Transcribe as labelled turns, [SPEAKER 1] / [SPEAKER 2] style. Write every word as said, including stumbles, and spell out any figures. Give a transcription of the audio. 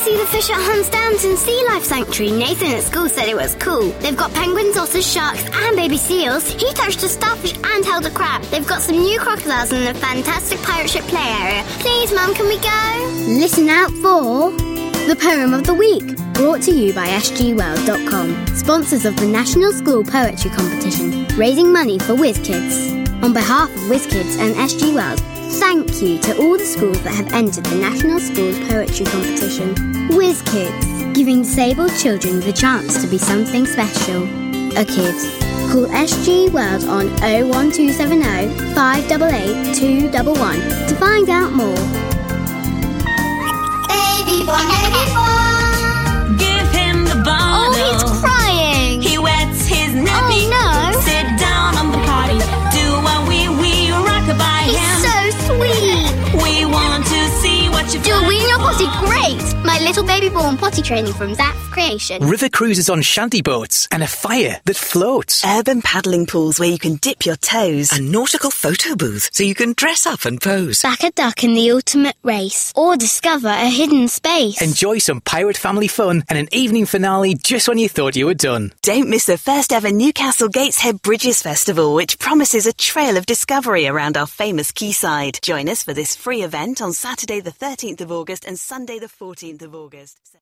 [SPEAKER 1] see the fish at Hans Downton Sea Life Sanctuary. Nathan at school said it was cool. They've got penguins, otters, sharks and baby seals. He touched a starfish and held a crab. They've got some new crocodiles and a fantastic pirate ship play area. Please, Mum, can we go?
[SPEAKER 2] Listen out for the Poem of the Week, brought to you by s g world dot com, sponsors of the National School Poetry Competition, raising money for WizKids. On behalf of WizKids and S G World, thank you to all the schools that have entered the National Schools Poetry Competition. WizKids, giving disabled children the chance to be something special. A kid. Call S G World on oh one two seven oh, five eight eight, two one one to find out more.
[SPEAKER 1] Baby boy, baby boy.
[SPEAKER 3] Give him the bottle.
[SPEAKER 1] Oh, he's crying.
[SPEAKER 3] He wets his nappy.
[SPEAKER 1] Oh, no.
[SPEAKER 3] Sit down on the potty. Do what we, we rock-a-bye
[SPEAKER 1] He's
[SPEAKER 3] him.
[SPEAKER 1] so sweet.
[SPEAKER 3] We want to see what you've
[SPEAKER 1] Do a
[SPEAKER 3] done.
[SPEAKER 1] wee in your potty. Great. My little baby born potty training from Zap's creation.
[SPEAKER 4] River cruises on shanty boats and a fire that floats.
[SPEAKER 5] Urban paddling pools where you can dip your toes. A nautical photo booth so you can dress up and pose.
[SPEAKER 2] Back a duck in the ultimate race, or discover a hidden space.
[SPEAKER 4] Enjoy some pirate family fun and an evening finale just when you thought you were done.
[SPEAKER 5] Don't miss the first ever Newcastle Gateshead Bridges Festival, which promises a trail of discovery around our famous quayside. Join us for this free event on Saturday the thirteenth of August and Sunday the fourteenth of August.